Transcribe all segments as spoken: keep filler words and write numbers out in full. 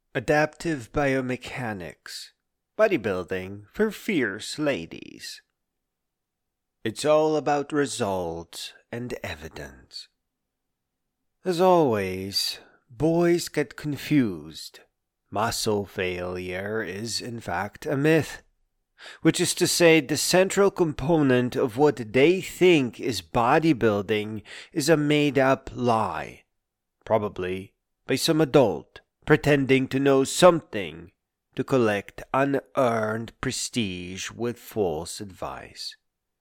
Adaptive Biomechanics, Bodybuilding for Fierce Ladies. It's all about results and evidence. As always, boys get confused. Muscle failure is, in fact, a myth, which is to say the central component of what they think is bodybuilding is a made-up lie, probably by some adult pretending to know something to collect unearned prestige with false advice.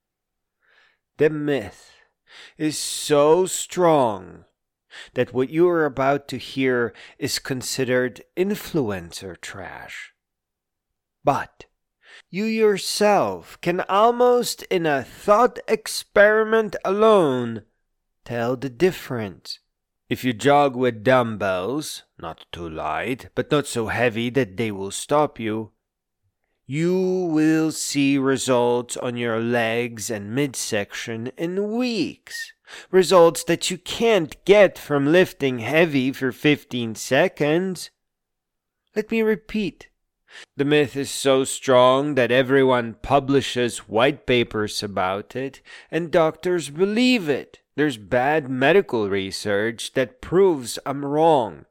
The myth is so strong that what you are about to hear is considered influencer trash. But you yourself can almost in a thought experiment alone tell the difference. If you jog with dumbbells, not too light, but not so heavy that they will stop you, you will see results on your legs and midsection in weeks. Results that you can't get from lifting heavy for fifteen seconds. Let me repeat. The myth is so strong that everyone publishes white papers about it, and doctors believe it. There's bad medical research that proves I'm wrong.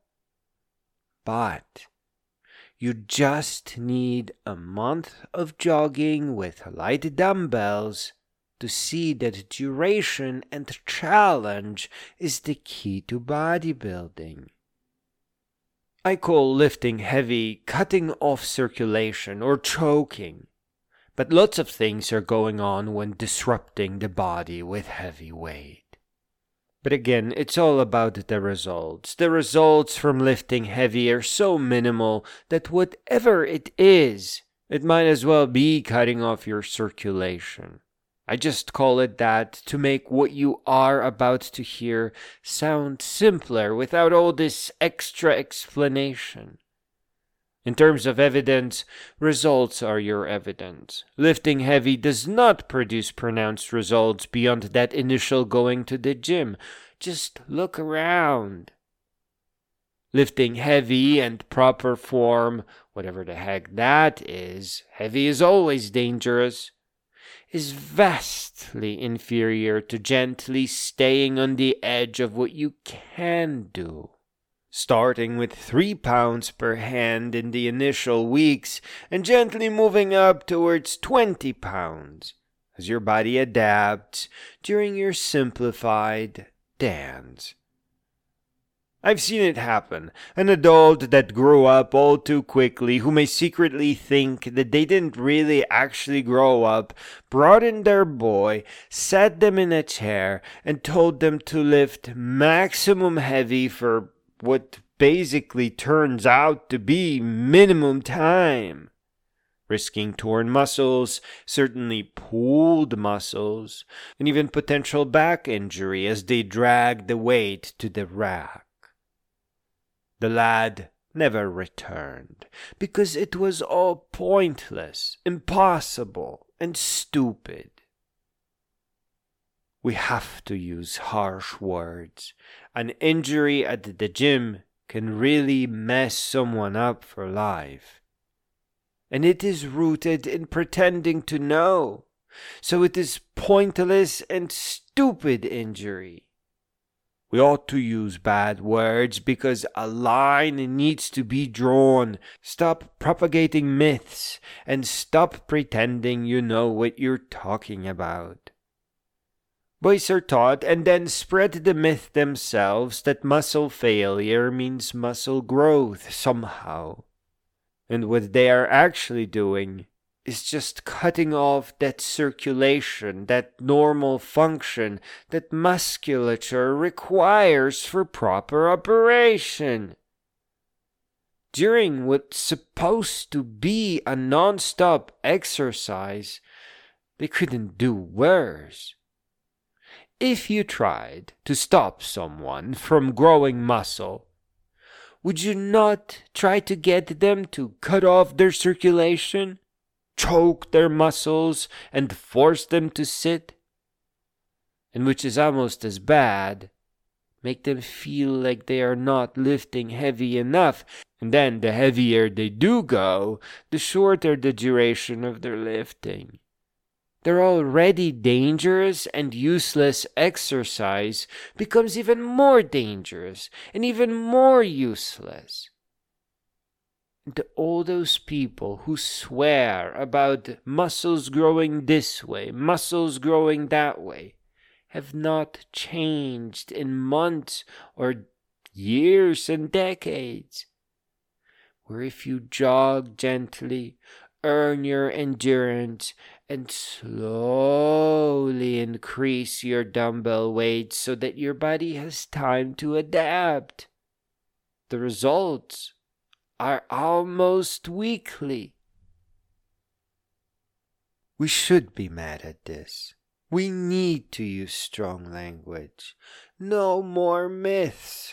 But you just need a month of jogging with light dumbbells to see that duration and challenge is the key to bodybuilding. I call lifting heavy cutting off circulation or choking, but lots of things are going on when disrupting the body with heavy weight. But again, it's all about the results. The results from lifting heavy are so minimal that whatever it is, it might as well be cutting off your circulation. I just call it that to make what you are about to hear sound simpler without all this extra explanation. In terms of evidence, results are your evidence. Lifting heavy does not produce pronounced results beyond that initial going to the gym. Just look around. Lifting heavy and proper form, whatever the heck that is, heavy is always dangerous, is vastly inferior to gently staying on the edge of what you can do. Starting with three pounds per hand in the initial weeks and gently moving up towards twenty pounds as your body adapts during your simplified dance. I've seen it happen. An adult that grew up all too quickly, who may secretly think that they didn't really actually grow up, brought in their boy, sat them in a chair, and told them to lift maximum heavy for what basically turns out to be minimum time, risking torn muscles, certainly pulled muscles, and even potential back injury as they drag the weight to the rack. The lad never returned, because it was all pointless, impossible, and stupid. We have to use harsh words. An injury at the gym can really mess someone up for life. And it is rooted in pretending to know. So it is pointless and stupid injury. We ought to use bad words because a line needs to be drawn. Stop propagating myths and stop pretending you know what you're talking about. Boys are taught and then spread the myth themselves that muscle failure means muscle growth somehow. And what they are actually doing is just cutting off that circulation, that normal function that musculature requires for proper operation. During what's supposed to be a non-stop exercise, they couldn't do worse. If you tried to stop someone from growing muscle, would you not try to get them to cut off their circulation, choke their muscles, and force them to sit? And which is almost as bad, make them feel like they are not lifting heavy enough And then the heavier they do go, the shorter the duration of their lifting. Their already dangerous and useless exercise becomes even more dangerous and even more useless. And all those people who swear about muscles growing this way, muscles growing that way, have not changed in months or years and decades. Where if you jog gently, earn your endurance, and slowly increase your dumbbell weight so that your body has time to adapt, the results are almost weekly. We should be mad at this. We need to use strong language. No more myths.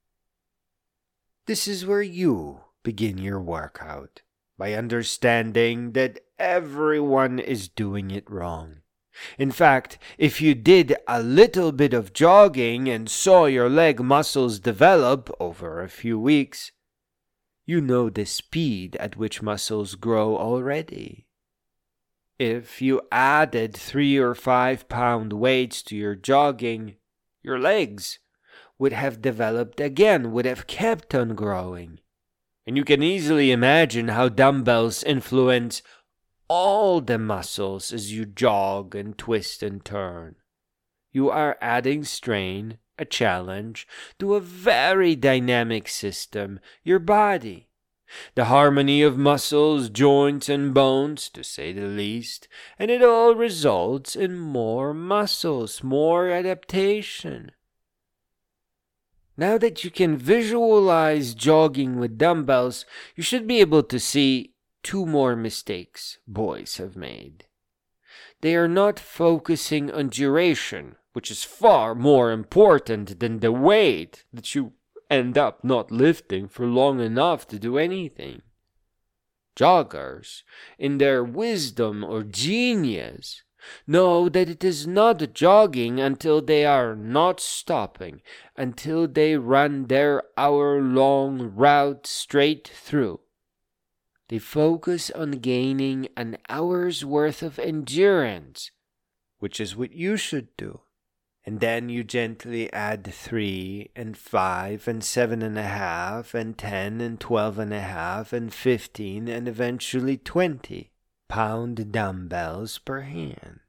This is where you begin your workout, by understanding that everyone is doing it wrong. In fact, if you did a little bit of jogging and saw your leg muscles develop over a few weeks, you know the speed at which muscles grow already. If you added three or five pound weights to your jogging, your legs would have developed again, would have kept on growing. And you can easily imagine how dumbbells influence all the muscles as you jog and twist and turn. You are adding strain, a challenge, to a very dynamic system, your body. The harmony of muscles, joints, and bones, to say the least, and it all results in more muscles, more adaptation. Now that you can visualize jogging with dumbbells, you should be able to see two more mistakes boys have made. They are not focusing on duration, which is far more important than the weight that you end up not lifting for long enough to do anything. Joggers, in their wisdom or genius, know that it is not jogging until they are not stopping, until they run their hour-long route straight through. They focus on gaining an hour's worth of endurance, which is what you should do. And then you gently add three and five and seven and a half and ten and twelve and a half and fifteen and eventually twenty pound dumbbells per hand.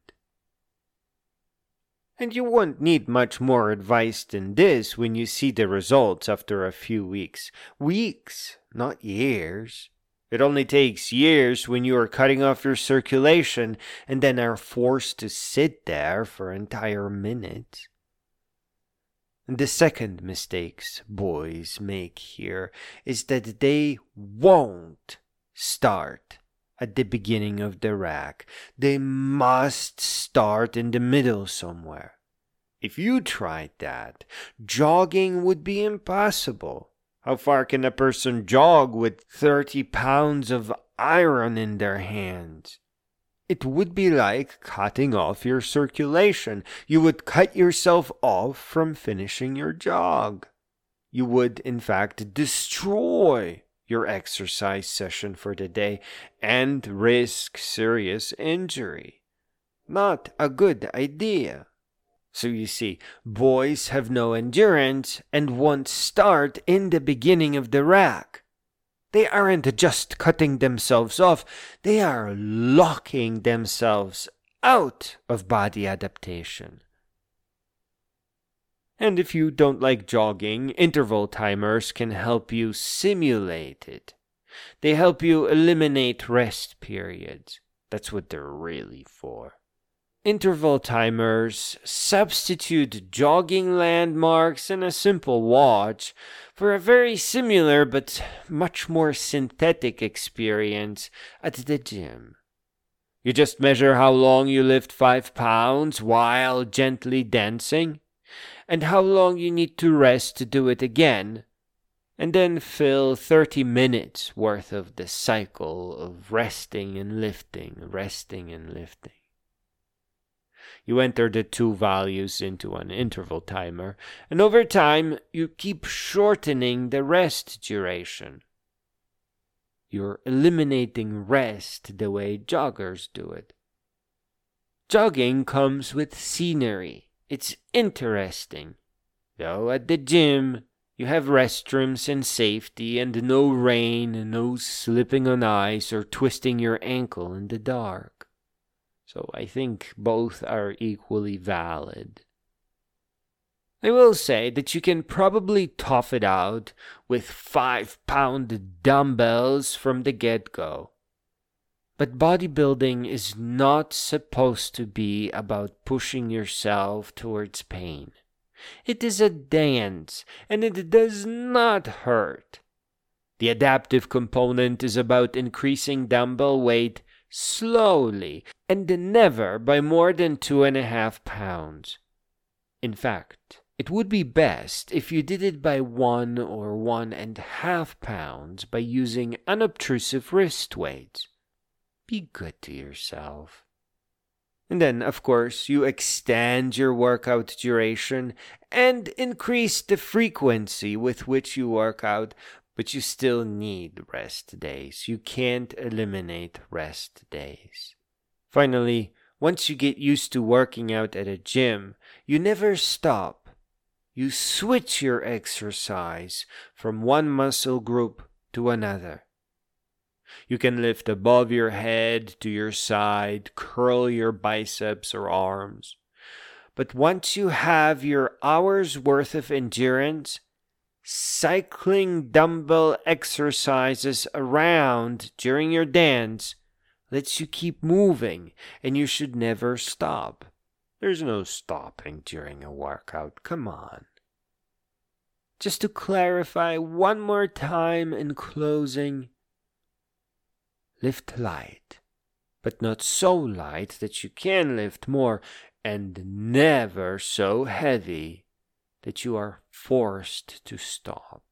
And you won't need much more advice than this when you see the results after a few weeks. Weeks, not years. It only takes years when you are cutting off your circulation and then are forced to sit there for entire minutes. And the second mistakes boys make here is that they won't start at the beginning of the rack. They must start in the middle somewhere. If you tried that, jogging would be impossible. How far can a person jog with thirty pounds of iron in their hands? It would be like cutting off your circulation. You would cut yourself off from finishing your jog. You would, in fact, destroy your exercise session for the day and risk serious injury. Not a good idea. So you see, boys have no endurance and won't start in the beginning of the rack. They aren't just cutting themselves off, they are locking themselves out of body adaptation. And if you don't like jogging, interval timers can help you simulate it. They help you eliminate rest periods. That's what they're really for. Interval timers substitute jogging landmarks and a simple watch for a very similar but much more synthetic experience at the gym. You just measure how long you lift five pounds while gently dancing, and how long you need to rest to do it again, and then fill thirty minutes worth of the cycle of resting and lifting, resting and lifting. You enter the two values into an interval timer, and over time you keep shortening the rest duration. You're eliminating rest the way joggers do it. Jogging comes with scenery. It's interesting. Though at the gym, you have restrooms and safety and no rain, no slipping on ice or twisting your ankle in the dark. So I think both are equally valid. I will say that you can probably tough it out with five-pound dumbbells from the get-go. But bodybuilding is not supposed to be about pushing yourself towards pain. It is a dance, and it does not hurt. The adaptive component is about increasing dumbbell weight slowly and never by more than two and a half pounds. In fact, it would be best if you did it by one or one and a half pounds by using unobtrusive wrist weights. Be good to yourself. And then, of course, you extend your workout duration and increase the frequency with which you work out, but you still need rest days. You can't eliminate rest days. Finally, once you get used to working out at a gym, you never stop. You switch your exercise from one muscle group to another. You can lift above your head to your side, curl your biceps or arms. But once you have your hour's worth of endurance, cycling dumbbell exercises around during your dance lets you keep moving, and you should never stop. There's no stopping during a workout. Come on. Just to clarify one more time in closing, lift light, but not so light that you can lift more, and never so heavy that you are forced to stop.